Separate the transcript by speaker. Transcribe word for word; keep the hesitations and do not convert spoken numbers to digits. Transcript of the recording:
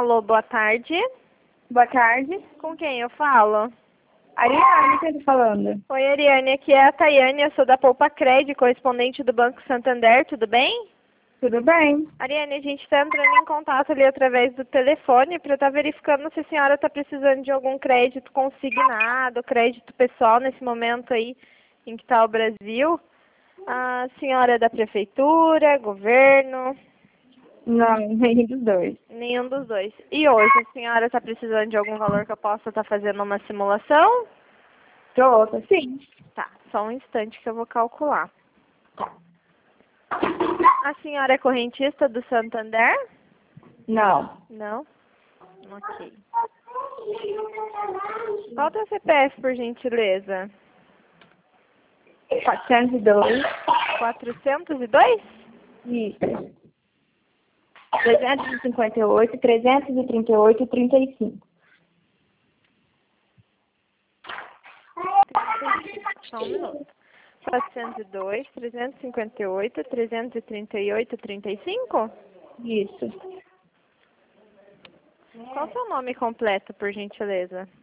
Speaker 1: Alô, boa tarde.
Speaker 2: Boa tarde.
Speaker 1: Com quem eu falo?
Speaker 2: Ariane, quem tá falando?
Speaker 1: Oi, Ariane, aqui é a Tayane, eu sou da Poupa Cred, correspondente do Banco Santander, tudo bem?
Speaker 2: Tudo bem?
Speaker 1: Ariane, a gente está entrando em contato ali através do telefone para estar verificando se a senhora está precisando de algum crédito consignado, crédito pessoal nesse momento aí em que está o Brasil. A senhora é da prefeitura, governo?
Speaker 2: Não, nenhum dos dois.
Speaker 1: Nenhum dos dois. E hoje, a senhora está precisando de algum valor que eu possa estar fazendo uma simulação?
Speaker 2: Tô, tô sim.
Speaker 1: Tá, só um instante que eu vou calcular. A senhora é correntista do Santander?
Speaker 2: Não.
Speaker 1: Não? Ok. Qual é o C P F, por gentileza?
Speaker 2: quatrocentos e dois.
Speaker 1: quatrocentos e dois?
Speaker 2: Isso. trezentos e cinquenta e oito, trezentos e trinta e oito, trinta e cinco.
Speaker 1: Só um minuto. quatrocentos e dois, trezentos e cinquenta e oito, trezentos e trinta e oito, trinta e cinco?
Speaker 2: Isso.
Speaker 1: Qual é o seu nome completo, por gentileza?